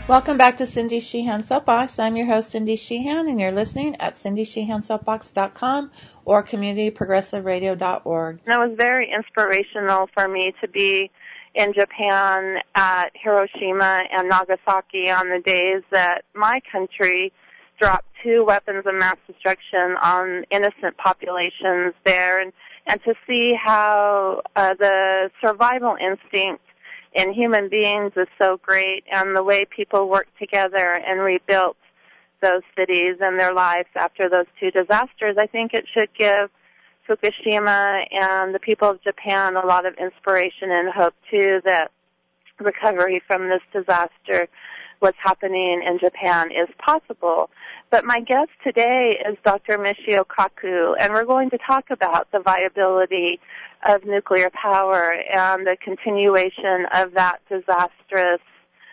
Welcome back to Cindy Sheehan Soapbox. I'm your host, Cindy Sheehan, and you're listening at cindysheehansoapbox.com or communityprogressiveradio.org. It was very inspirational for me to be in Japan at Hiroshima and Nagasaki on the days that my country dropped 2 weapons of mass destruction on innocent populations there, and to see how the survival instinct in human beings is so great, and the way people worked together and rebuilt those cities and their lives after those 2 disasters. I think it should give Fukushima and the people of Japan a lot of inspiration and hope, too, that recovery from this disaster, what's happening in Japan, is possible. But my guest today is Dr. Michio Kaku, and we're going to talk about the viability of nuclear power and the continuation of that disastrous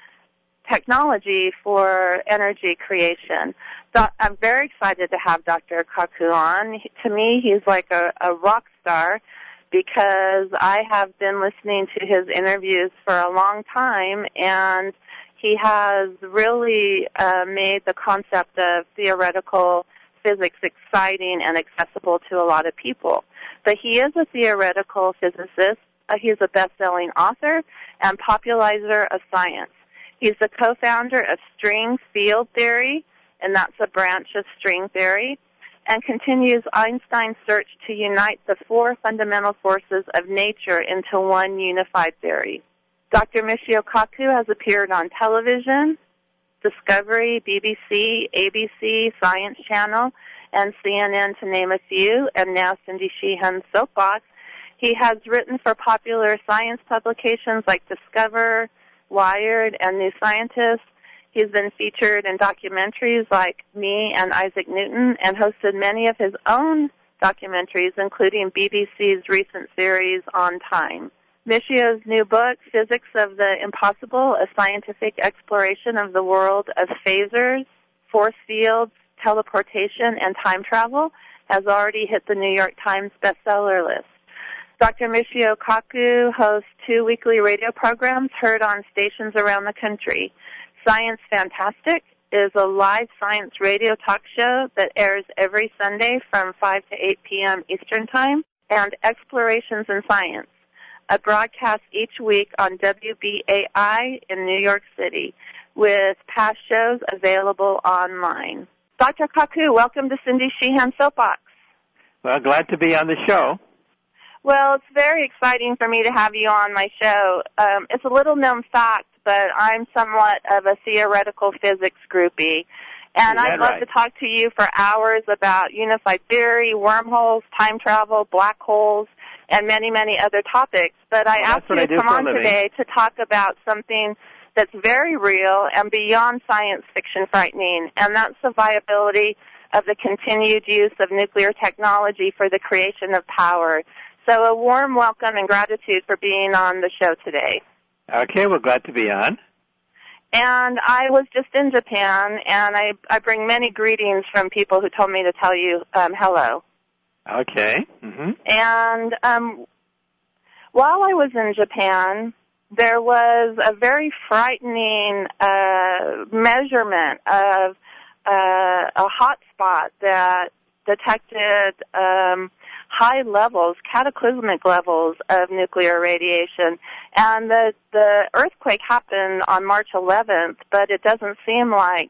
technology for energy creation. I'm very excited to have Dr. Kaku on. To me, he's like a rock star because I have been listening to his interviews for a long time, and he has really made the concept of theoretical physics exciting and accessible to a lot of people. But he is a theoretical physicist. He's a best-selling author and popularizer of science. He's the co-founder of string field theory, and that's a branch of string theory, and continues Einstein's search to unite the 4 fundamental forces of nature into one unified theory. Dr. Michio Kaku has appeared on television, Discovery, BBC, ABC, Science Channel, and CNN, to name a few, and now Cindy Sheehan's Soapbox. He has written for popular science publications like Discover, Wired, and New Scientist. He's been featured in documentaries like Me and Isaac Newton, and hosted many of his own documentaries, including BBC's recent series On Time. Michio's new book, Physics of the Impossible, a scientific exploration of the world of phasors, force fields, teleportation, and time travel, has already hit the New York Times bestseller list. Dr. Michio Kaku hosts 2 weekly radio programs heard on stations around the country. Science Fantastic is a live science radio talk show that airs every Sunday from 5 to 8 p.m. Eastern Time, and Explorations in Science, a broadcast each week on WBAI in New York City, with past shows available online. Dr. Kaku, welcome to Cindy Sheehan Soapbox. Well, glad to be on the show. Well, it's very exciting for me to have you on my show. It's a little-known fact, but I'm somewhat of a theoretical physics groupie, and I'd love to talk to you for hours about unified theory, wormholes, time travel, black holes, and many, many other topics. But I asked you to come on today to talk about something that's very real and beyond science fiction frightening, and that's the viability of the continued use of nuclear technology for the creation of power. So a warm welcome and gratitude for being on the show today. Okay, we're glad to be on. And I was just in Japan, and I bring many greetings from people who told me to tell you hello. Okay. Mm-hmm. And while I was in Japan, there was a very frightening measurement of a hot spot that detected high levels, cataclysmic levels of nuclear radiation. And the earthquake happened on March 11th, but it doesn't seem like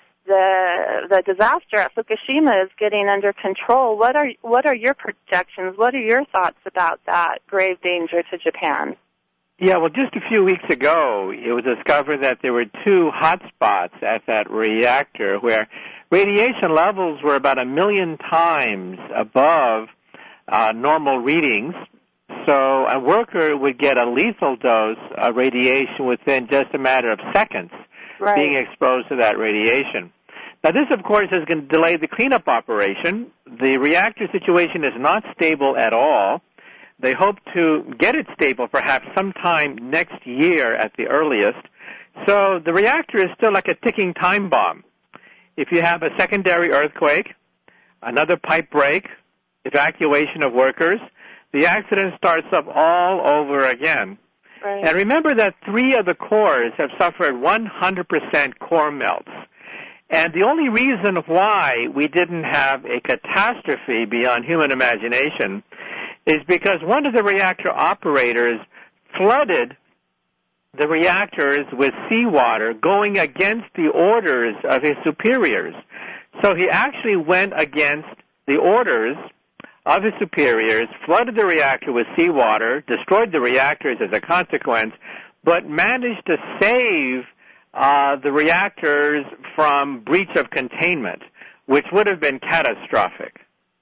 the disaster at Fukushima is getting under control. What are your projections? What are your thoughts about that grave danger to Japan? Yeah, well, just a few weeks ago, it was discovered that there were 2 hot spots at that reactor where radiation levels were about 1 million times above normal readings. So a worker would get a lethal dose of radiation within just a matter of seconds being exposed to that radiation. Now, this, of course, is going to delay the cleanup operation. The reactor situation is not stable at all. They hope to get it stable perhaps sometime next year at the earliest. So the reactor is still like a ticking time bomb. If you have a secondary earthquake, another pipe break, evacuation of workers, the accident starts up all over again. Right. And remember that 3 of the cores have suffered 100% core melts. And the only reason why we didn't have a catastrophe beyond human imagination is because one of the reactor operators flooded the reactors with seawater, going against the orders of his superiors. So he actually went against the orders of his superiors, flooded the reactor with seawater, destroyed the reactors as a consequence, but managed to save the reactors from breach of containment, which would have been catastrophic.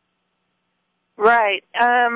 Right.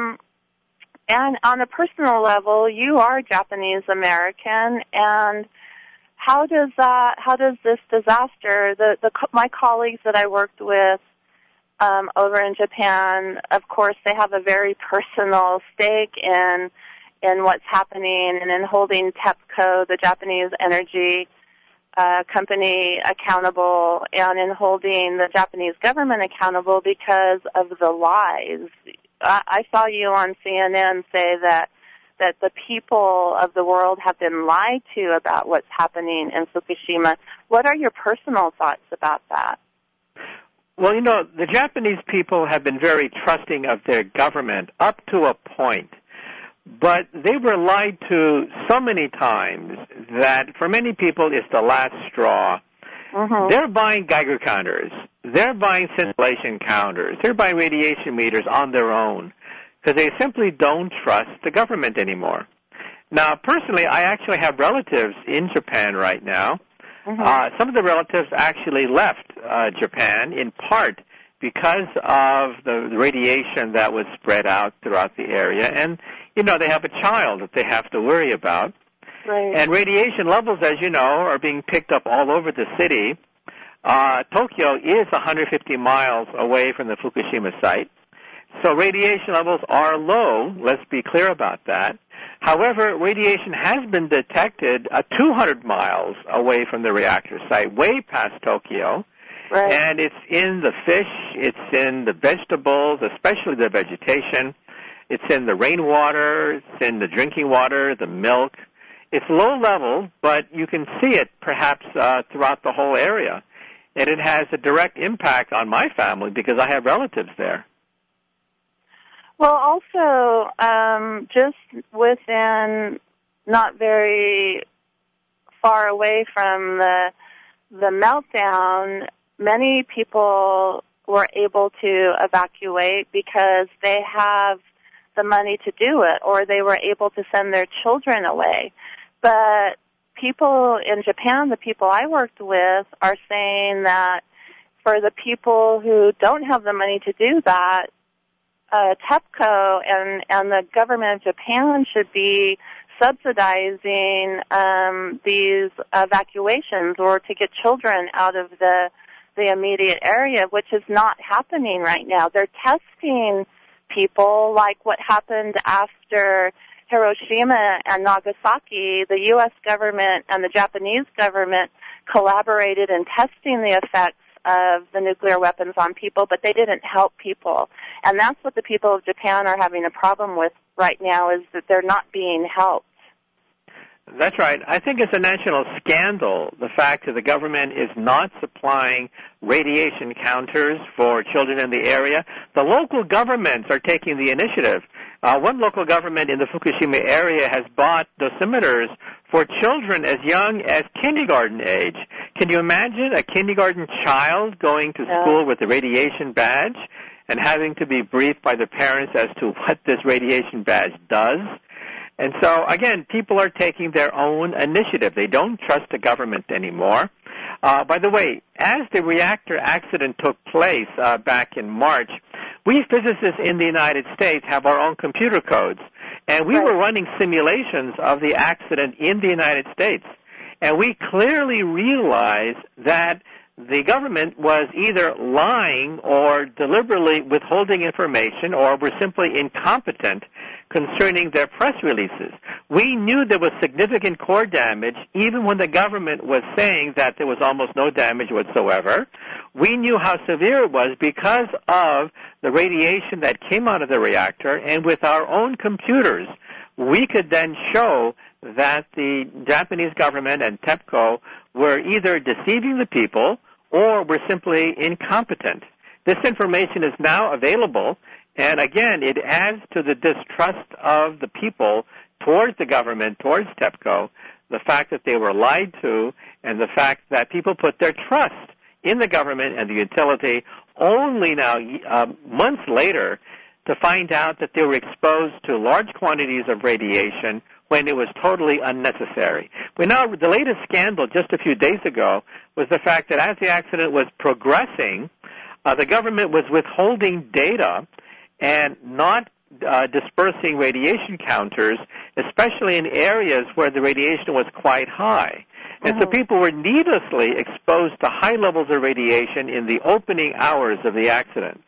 And on a personal level, you are Japanese American, and how does this disaster, my colleagues that I worked with over in Japan, of course, they have a very personal stake in what's happening and in holding TEPCO, the Japanese energy company, accountable, and in holding the Japanese government accountable because of the lies. I saw you on CNN say that the people of the world have been lied to about what's happening in Fukushima. What are your personal thoughts about that? Well, the Japanese people have been very trusting of their government up to a point. But they were lied to so many times that for many people it's the last straw. Mm-hmm. They're buying Geiger counters. They're buying scintillation counters. They're buying radiation meters on their own because they simply don't trust the government anymore. Now, personally, I actually have relatives in Japan right now. Mm-hmm. Some of the relatives actually left Japan in part because of the radiation that was spread out throughout the area. And, they have a child that they have to worry about. Right. And radiation levels, as you know, are being picked up all over the city. Tokyo is 150 miles away from the Fukushima site. So radiation levels are low. Let's be clear about that. However, radiation has been detected 200 miles away from the reactor site, way past Tokyo. Right. And it's in the fish, it's in the vegetables, especially the vegetation. It's in the rainwater, it's in the drinking water, the milk. It's low level, but you can see it perhaps throughout the whole area. And it has a direct impact on my family because I have relatives there. Well, also, just within not very far away from the meltdown, many people were able to evacuate because they have the money to do it, or they were able to send their children away. But people in Japan, the people I worked with, are saying that for the people who don't have the money to do that, TEPCO and the government of Japan should be subsidizing these evacuations or to get children out of the immediate area, which is not happening right now. They're testing people like what happened after Hiroshima and Nagasaki. The U.S. government and the Japanese government collaborated in testing the effects of the nuclear weapons on people, but they didn't help people. And that's what the people of Japan are having a problem with right now, is that they're not being helped. That's right. I think it's a national scandal, the fact that the government is not supplying radiation counters for children in the area. The local governments are taking the initiative. One local government in the Fukushima area has bought dosimeters for children as young as kindergarten age. Can you imagine a kindergarten child going to school with a radiation badge and having to be briefed by the parents as to what this radiation badge does? And so, again, people are taking their own initiative. They don't trust the government anymore. By the way, as the reactor accident took place back in March, we physicists in the United States have our own computer codes, and we were running simulations of the accident in the United States. And we clearly realized that the government was either lying or deliberately withholding information or were simply incompetent concerning their press releases. We knew there was significant core damage even when the government was saying that there was almost no damage whatsoever. We knew how severe it was because of the radiation that came out of the reactor, and with our own computers, we could then show that the Japanese government and TEPCO were either deceiving the people or were simply incompetent. This information is now available, and again, it adds to the distrust of the people towards the government, towards TEPCO, the fact that they were lied to, and the fact that people put their trust in the government and the utility only now, months later, to find out that they were exposed to large quantities of radiation when it was totally unnecessary. The latest scandal just a few days ago was the fact that as the accident was progressing, the government was withholding data and not dispersing radiation counters, especially in areas where the radiation was quite high. And so people were needlessly exposed to high levels of radiation in the opening hours of the accident.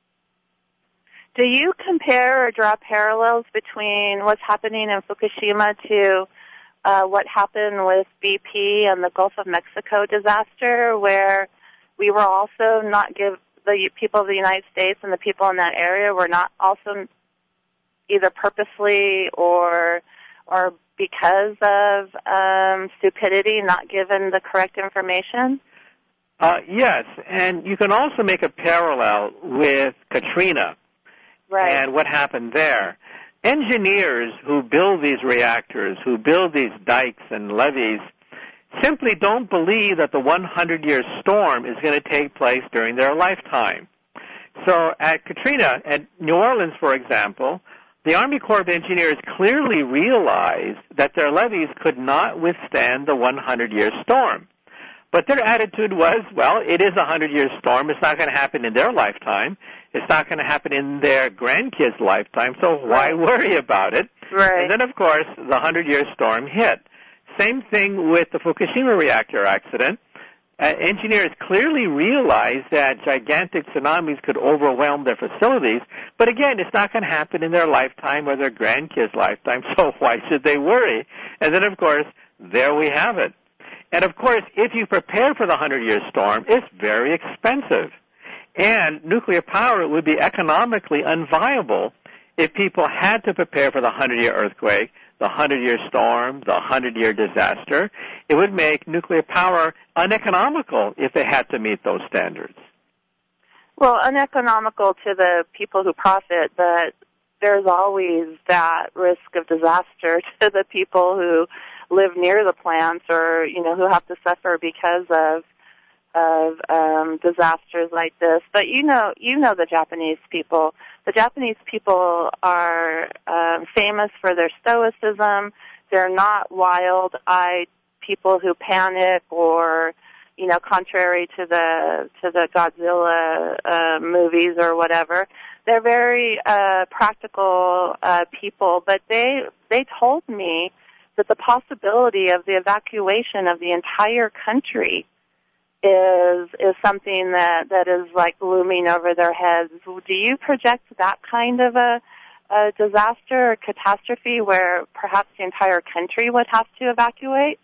Do you compare or draw parallels between what's happening in Fukushima to what happened with BP and the Gulf of Mexico disaster, where we were also not the people of the United States and the people in that area were not also either purposely or because of stupidity not given the correct information? Yes, and you can also make a parallel with Katrina. Right. And what happened there. Engineers who build these reactors, who build these dikes and levees, simply don't believe that the 100-year storm is going to take place during their lifetime. So at Katrina, at New Orleans, for example, the Army Corps of Engineers clearly realized that their levees could not withstand the 100-year storm. But their attitude was, well, it is a 100-year storm. It's not going to happen in their lifetime. It's not going to happen in their grandkids' lifetime, so why worry about it? Right. And then, of course, the 100-year storm hit. Same thing with the Fukushima reactor accident. Engineers clearly realized that gigantic tsunamis could overwhelm their facilities, but again, it's not going to happen in their lifetime or their grandkids' lifetime, so why should they worry? And then, of course, there we have it. And, of course, if you prepare for the 100-year storm, it's very expensive. And nuclear power would be economically unviable if people had to prepare for the 100-year earthquake, the 100-year storm, the 100-year disaster. It would make nuclear power uneconomical if they had to meet those standards. Well, uneconomical to the people who profit, but there's always that risk of disaster to the people who live near the plants or, who have to suffer because of disasters like this. But you know the Japanese people. The Japanese people are famous for their stoicism. They're not wild-eyed people who panic or, contrary to the Godzilla movies or whatever. They're very practical people, but they told me that the possibility of the evacuation of the entire country is something that is like looming over their heads. Do you project that kind of a disaster or catastrophe where perhaps the entire country would have to evacuate?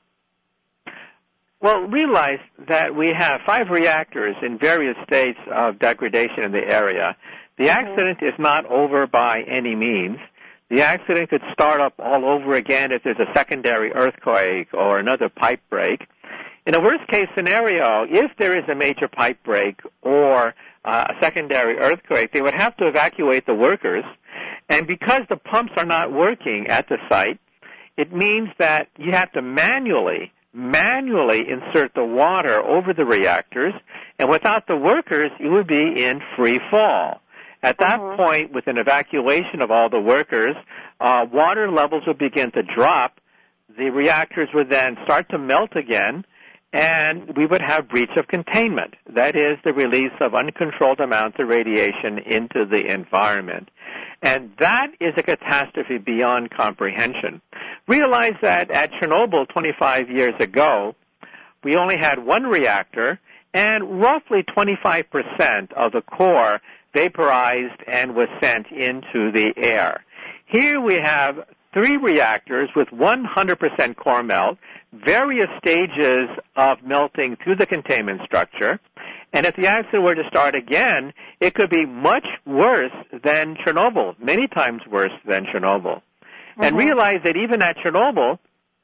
Well, realize that we have 5 reactors in various states of degradation in the area. The accident is not over by any means. The accident could start up all over again if there's a secondary earthquake or another pipe break. In a worst-case scenario, if there is a major pipe break or a secondary earthquake, they would have to evacuate the workers. And because the pumps are not working at the site, it means that you have to manually insert the water over the reactors, and without the workers, you would be in free fall. At that point, with an evacuation of all the workers, water levels would begin to drop. The reactors would then start to melt again, and we would have breach of containment. That is the release of uncontrolled amounts of radiation into the environment. And that is a catastrophe beyond comprehension. Realize that at Chernobyl 25 years ago, we only had 1 reactor, and roughly 25% of the core vaporized and was sent into the air. Here we have 3 reactors with 100% core melt, various stages of melting through the containment structure, and if the accident were to start again, it could be much worse than Chernobyl, many times worse than Chernobyl. And realize that even at Chernobyl,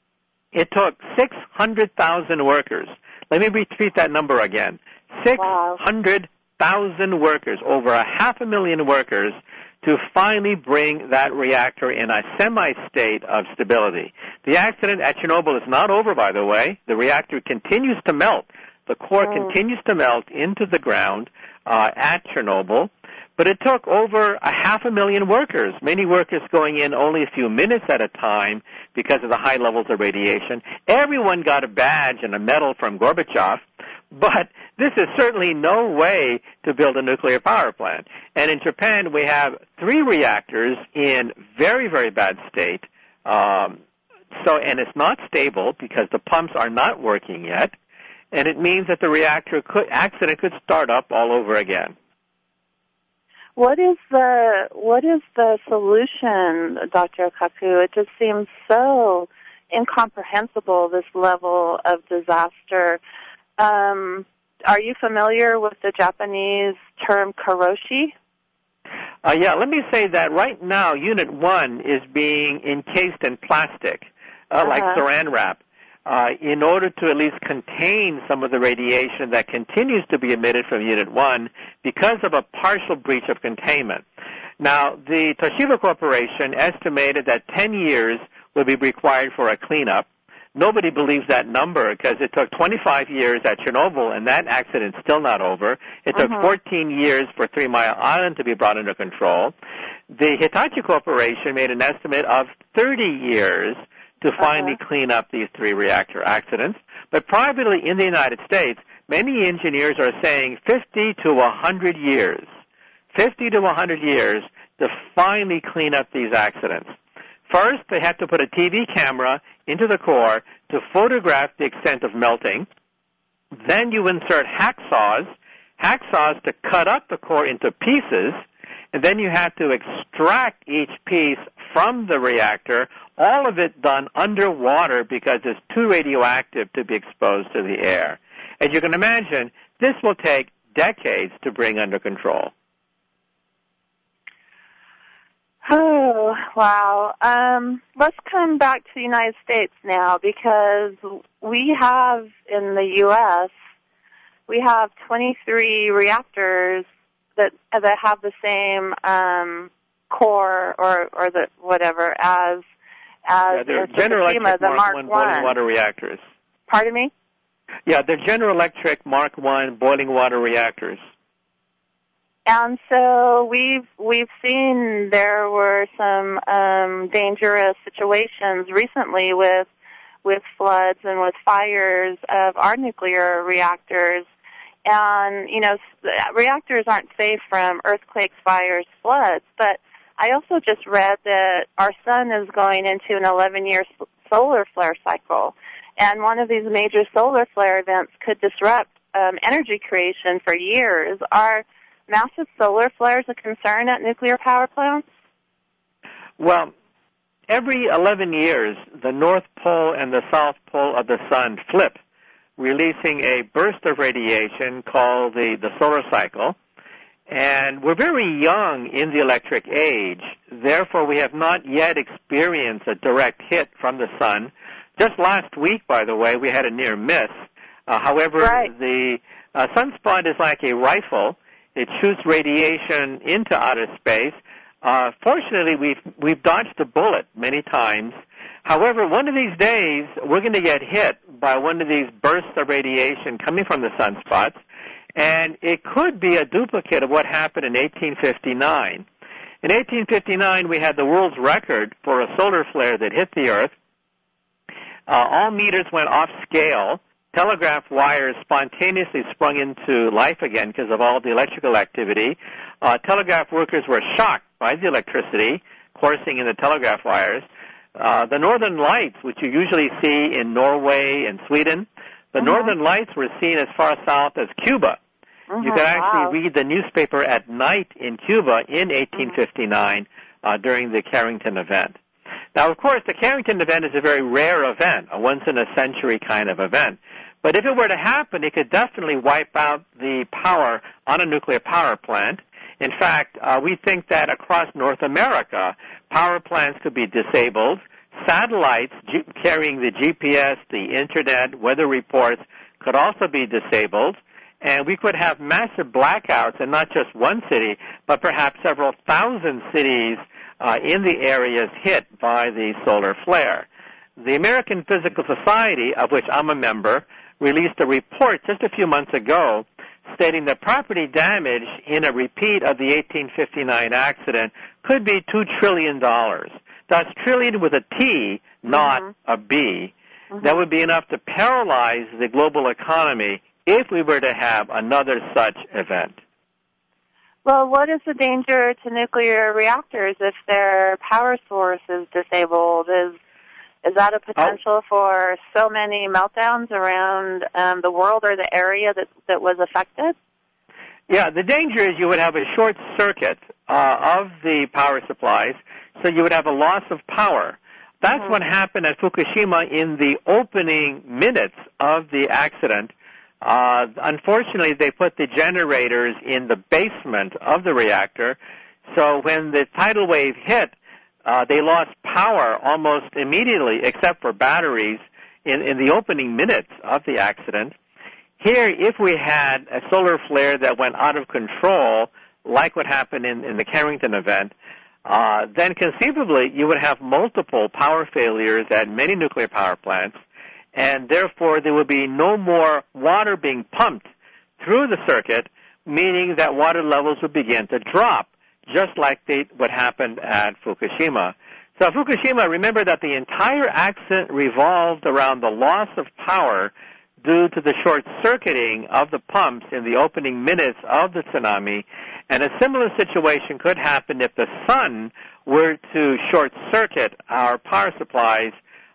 It took 600,000 workers. Let me repeat that number again. 600,000 workers, over 500,000 workers, to finally bring that reactor in a semi-state of stability. The accident at Chernobyl is not over, by the way. The reactor continues to melt. The core continues to melt into the ground at Chernobyl. But it took over 500,000 workers, many workers going in only a few minutes at a time because of the high levels of radiation. Everyone got a badge and a medal from Gorbachev, but this is certainly no way to build a nuclear power plant. And in Japan, we have 3 reactors in very, very bad state. And it's not stable because the pumps are not working yet. And it means that the reactor accident could start up all over again. What is the solution, Dr. Kaku? It just seems so incomprehensible, this level of disaster. Are you familiar with the Japanese term karoshi? Yeah, let me say that right now Unit 1 is being encased in plastic, like saran wrap, in order to at least contain some of the radiation that continues to be emitted from Unit 1 because of a partial breach of containment. Now, the Toshiba Corporation estimated that 10 years would be required for a cleanup. Nobody believes that number because it took 25 years at Chernobyl, and that accident's still not over. It took 14 years for 3 Mile Island to be brought under control. The Hitachi Corporation made an estimate of 30 years to finally clean up these 3 reactor accidents. But privately in the United States, many engineers are saying 50 to 100 years. 50 to 100 years to finally clean up these accidents. First, they have to put a TV camera into the core to photograph the extent of melting. Then you insert hacksaws to cut up the core into pieces, and then you have to extract each piece from the reactor, all of it done underwater because it's too radioactive to be exposed to the air. As you can imagine, this will take decades to bring under control. Oh, wow. Let's come back to the United States now, because we have in the U.S., we have 23 reactors that have the same core or the whatever as they're General Electric Mark 1 boiling water reactors. Pardon me? Yeah, they're General Electric Mark 1 boiling water reactors. And so we've seen there were some dangerous situations recently with floods and with fires of our nuclear reactors. And, you know, reactors aren't safe from earthquakes, fires, floods. But I also just read that our sun is going into an 11-year solar flare cycle. And one of these major solar flare events could disrupt energy creation for years. Are massive solar flares a concern at nuclear power plants? Well, every 11 years, the North Pole and the South Pole of the sun flip, releasing a burst of radiation called the solar cycle. And we're very young in the electric age. Therefore, we have not yet experienced a direct hit from the sun. Just last week, by the way, we had a near miss. However, the sunspot is like a rifle. It shoots radiation into outer space. Fortunately, we've dodged a bullet many times. However, one of these days, we're going to get hit by one of these bursts of radiation coming from the sunspots, and it could be a duplicate of what happened in 1859. In 1859, we had the world's record for a solar flare that hit the Earth. All meters went off scale. Telegraph wires spontaneously sprung into life again because of all the electrical activity. Telegraph workers were shocked by the electricity coursing in the telegraph wires. The northern lights, which you usually see in Norway and Sweden, the northern lights were seen as far south as Cuba. You could actually read the newspaper at night in Cuba in 1859 during the Carrington event. Now, of course, the Carrington event is a very rare event, a once-in-a-century kind of event. But if it were to happen, it could definitely wipe out the power on a nuclear power plant. In fact, we think that across North America, power plants could be disabled, Satellites carrying the GPS, the Internet, weather reports could also be disabled, and we could have massive blackouts in not just one city, but perhaps several thousand cities in the areas hit by the solar flare. The American Physical Society, of which I'm a member, released a report just a few months ago stating that property damage in a repeat of the 1859 accident could be $2 trillion. That's trillion with a T, not a B. That would be enough to paralyze the global economy if we were to have another such event. Well, what is the danger to nuclear reactors if their power source is disabled? Is that a potential for so many meltdowns around the world or the area that was affected? Yeah, the danger is you would have a short circuit of the power supplies, so you would have a loss of power. That's what happened at Fukushima in the opening minutes of the accident. Unfortunately, they put the generators in the basement of the reactor, so when the tidal wave hit, they lost power almost immediately, except for batteries, in the opening minutes of the accident. Here, if we had a solar flare that went out of control, like what happened in the Carrington event, then conceivably you would have multiple power failures at many nuclear power plants, and therefore there would be no more water being pumped through the circuit, meaning that water levels would begin to drop, just like what happened at Fukushima. So Fukushima, remember that the entire accident revolved around the loss of power due to the short-circuiting of the pumps in the opening minutes of the tsunami, and a similar situation could happen if the sun were to short-circuit our power supplies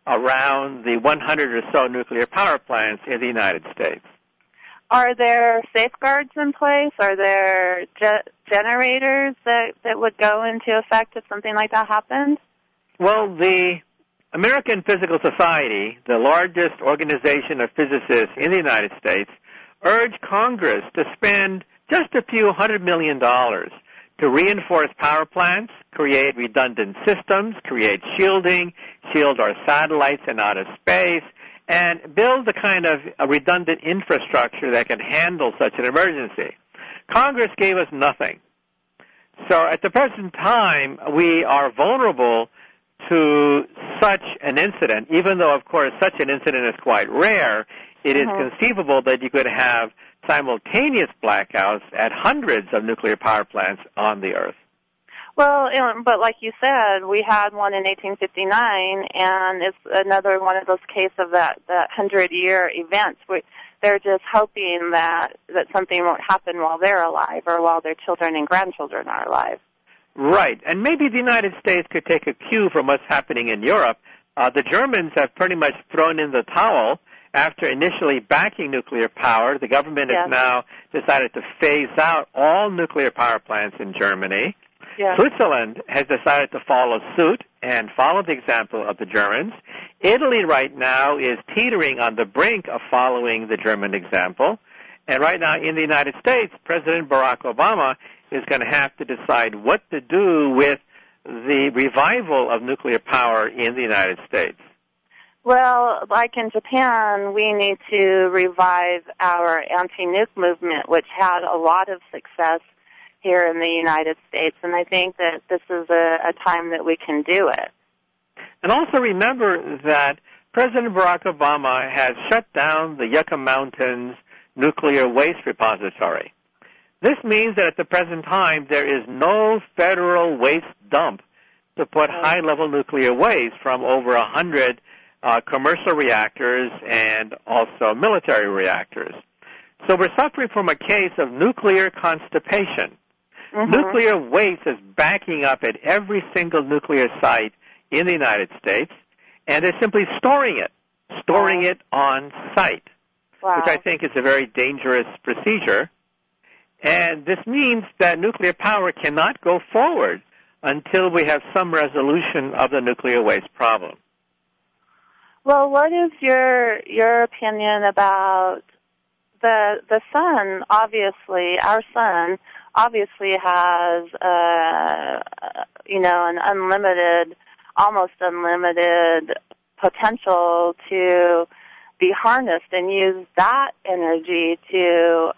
around the 100 or so nuclear power plants in the United States. Are there safeguards in place? Are there generators that would go into effect if something like that happened? Well, the American Physical Society, the largest organization of physicists in the United States, urged Congress to spend just a few $100 million to reinforce power plants, create redundant systems, create shielding, shield our satellites and outer space, and build the kind of a redundant infrastructure that can handle such an emergency. Congress gave us nothing. So at the present time, we are vulnerable to such an incident, even though, of course, such an incident is quite rare. It is conceivable that you could have simultaneous blackouts at hundreds of nuclear power plants on the Earth. Well, but like you said, we had one in 1859, and it's another one of those cases of that 100-year event. They're just hoping that something won't happen while they're alive or while their children and grandchildren are alive. Right, and maybe the United States could take a cue from what's happening in Europe. The Germans have pretty much thrown in the towel after initially backing nuclear power. The government has now decided to phase out all nuclear power plants in Germany. Yeah. Switzerland has decided to follow suit and follow the example of the Germans. Italy right now is teetering on the brink of following the German example. And right now in the United States, President Barack Obama is going to have to decide what to do with the revival of nuclear power in the United States. Well, like in Japan, we need to revive our anti-nuke movement, which had a lot of success here in the United States, and I think that this is a time that we can do it. And also remember that President Barack Obama has shut down the Yucca Mountains nuclear waste repository. This means that at the present time, there is no federal waste dump to put high-level nuclear waste from over 100 commercial reactors and also military reactors. So we're suffering from a case of nuclear constipation. Nuclear waste is backing up at every single nuclear site in the United States, and they're simply storing it on site, which I think is a very dangerous procedure. And this means that nuclear power cannot go forward until we have some resolution of the nuclear waste problem. Well, what is your opinion about the sun? Obviously, our sun obviously has an unlimited almost unlimited potential to be harnessed and use that energy to,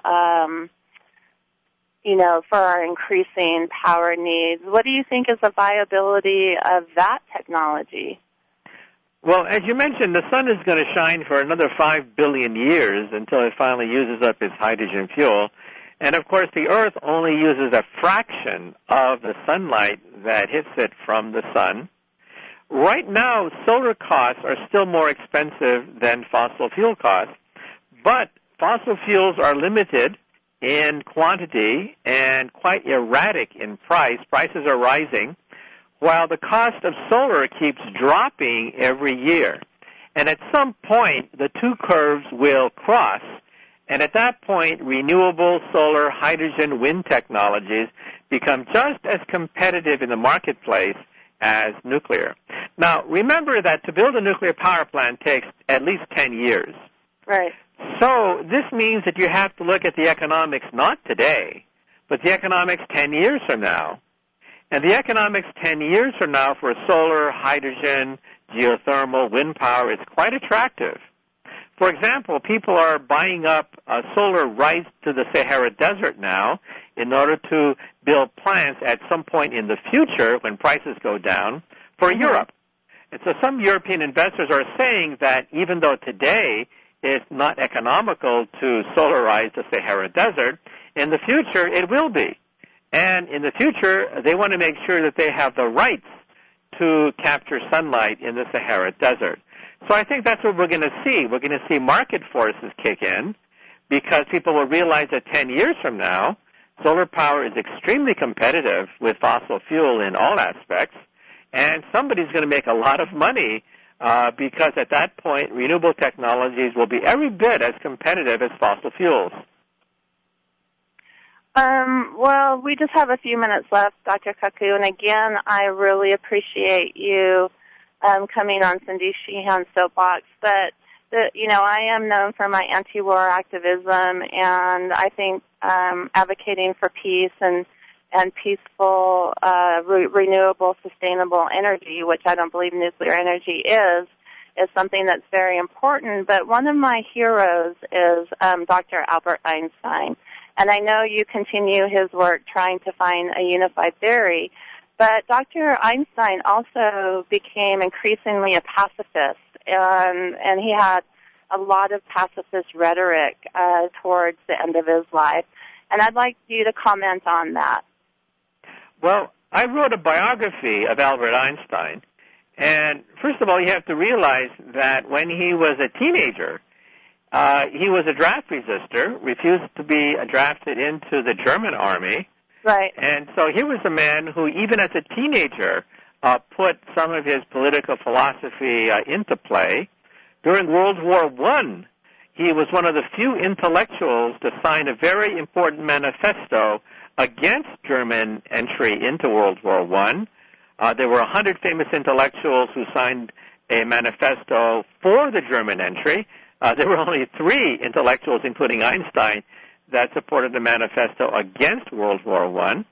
for our increasing power needs. What do you think is the viability of that technology? Well, as you mentioned, the sun is going to shine for another 5 billion years until it finally uses up its hydrogen fuel. And, of course, the Earth only uses a fraction of the sunlight that hits it from the sun. Right now, solar costs are still more expensive than fossil fuel costs, but fossil fuels are limited in quantity and quite erratic in price. Prices are rising, while the cost of solar keeps dropping every year. And at some point, the two curves will cross, and at that point, renewable solar, hydrogen, wind technologies become just as competitive in the marketplace as nuclear. Now, remember that to build a nuclear power plant takes at least 10 years. Right. So this means that you have to look at the economics not today, but the economics 10 years from now. And the economics 10 years from now for solar, hydrogen, geothermal, wind power is quite attractive. For example, people are buying up solar rights to the Sahara Desert now in order to build plants at some point in the future when prices go down for Europe. And so some European investors are saying that even though today it's not economical to solarize the Sahara Desert, in the future it will be. And in the future, they want to make sure that they have the rights to capture sunlight in the Sahara Desert. So I think that's what we're going to see. We're going to see market forces kick in because people will realize that 10 years from now, solar power is extremely competitive with fossil fuel in all aspects, and somebody's going to make a lot of money because at that point, renewable technologies will be every bit as competitive as fossil fuels. Well, we just have a few minutes left, Dr. Kaku, and again, I really appreciate you coming on Cindy Sheehan's Soapbox. But, I am known for my anti-war activism, and I think advocating for peace and peaceful, renewable, sustainable energy, which I don't believe nuclear energy is something that's very important. But one of my heroes is Dr. Albert Einstein. And I know you continue his work trying to find a unified theory, but Dr. Einstein also became increasingly a pacifist, and he had a lot of pacifist rhetoric towards the end of his life. And I'd like you to comment on that. Well, I wrote a biography of Albert Einstein, and first of all, you have to realize that when he was a teenager, he was a draft resistor, refused to be drafted into the German army. Right. And so he was a man who, even as a teenager, put some of his political philosophy into play. During World War I, he was one of the few intellectuals to sign a very important manifesto against German entry into World War I. There were 100 famous intellectuals who signed a manifesto for the German entry. There were only 3 intellectuals, including Einstein, that supported the manifesto against World War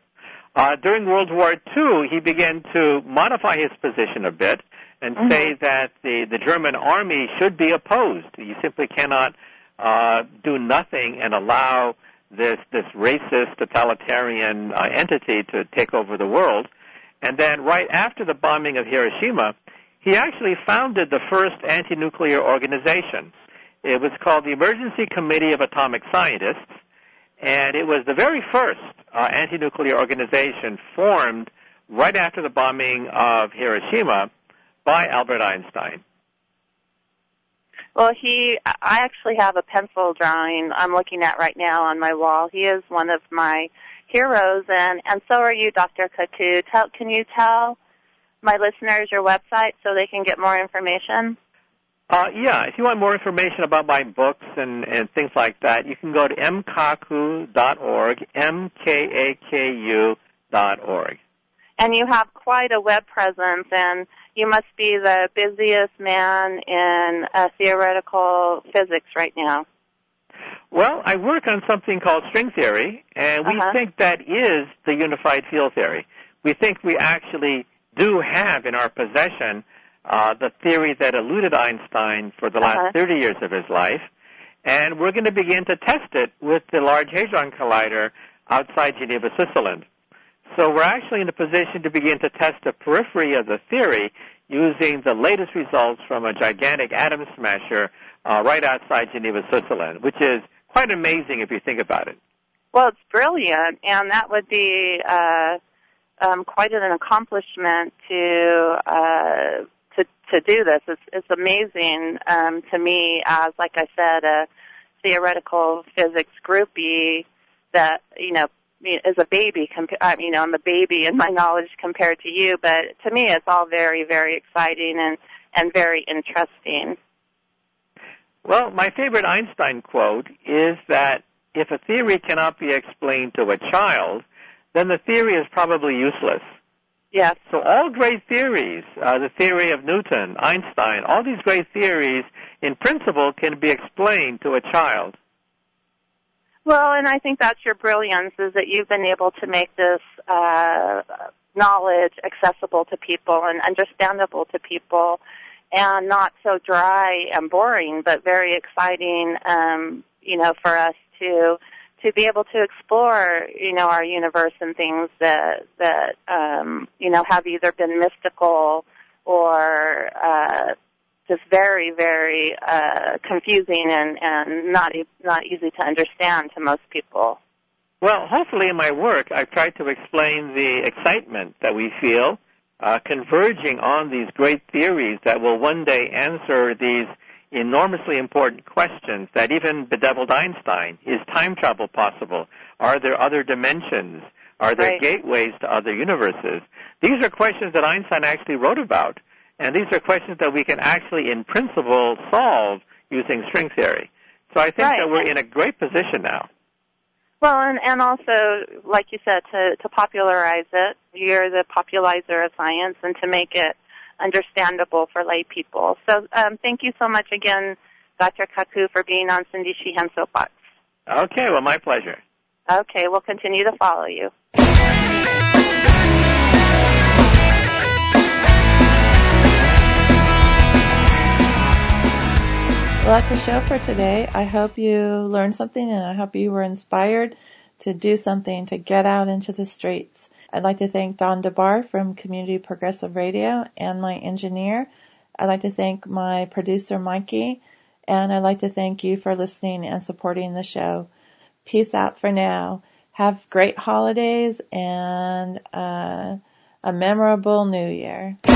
I. During World War II, he began to modify his position a bit and say that the German army should be opposed. You simply cannot do nothing and allow this racist, totalitarian entity to take over the world. And then right after the bombing of Hiroshima, he actually founded the first anti-nuclear organization. It was called the Emergency Committee of Atomic Scientists, and it was the very first anti-nuclear organization formed right after the bombing of Hiroshima by Albert Einstein. Well, I actually have a pencil drawing I'm looking at right now on my wall. He is one of my heroes, and so are you, Dr. Kaku. Can you tell my listeners your website so they can get more information? Yeah, if you want more information about my books and things like that, you can go to mkaku.org, mkaku.org. And you have quite a web presence, and you must be the busiest man in theoretical physics right now. Well, I work on something called string theory, and we think that is the unified field theory. We think we actually do have in our possession the theory that eluded Einstein for the last 30 years of his life, and we're going to begin to test it with the Large Hadron Collider outside Geneva, Switzerland. So we're actually in a position to begin to test the periphery of the theory using the latest results from a gigantic atom smasher right outside Geneva, Switzerland, which is quite amazing if you think about it. Well, it's brilliant, and that would be quite an accomplishment to do this. It's amazing to me as, like I said, a theoretical physics groupie that, is a baby. I'm a baby in my knowledge compared to you, but to me it's all very, very exciting and very interesting. Well, my favorite Einstein quote is that if a theory cannot be explained to a child, then the theory is probably useless. Yes. So all great theories, the theory of Newton, Einstein, all these great theories, in principle, can be explained to a child. Well, and I think that's your brilliance, is that you've been able to make this knowledge accessible to people and understandable to people, and not so dry and boring, but very exciting, for us to be able to explore, our universe and things that have either been mystical or just very, very confusing and not easy to understand to most people. Well, hopefully in my work I've tried to explain the excitement that we feel converging on these great theories that will one day answer these enormously important questions that even bedeviled Einstein. Is time travel possible? Are there other dimensions? Are there gateways to other universes? These are questions that Einstein actually wrote about, and these are questions that we can actually, in principle, solve using string theory. So I think that we're in a great position now. Well, and also, like you said, to popularize it. You're the popularizer of science, and to make it understandable for lay people. So thank you so much again, Dr. Kaku, for being on Cindy Sheehan Soapbox. Okay, well, my pleasure. Okay, we'll continue to follow you. Well, that's the show for today. I hope you learned something, and I hope you were inspired to do something, to get out into the streets. I'd like to thank Don DeBar from Community Progressive Radio and my engineer. I'd like to thank my producer, Mikey, and I'd like to thank you for listening and supporting the show. Peace out for now. Have great holidays and a memorable New Year.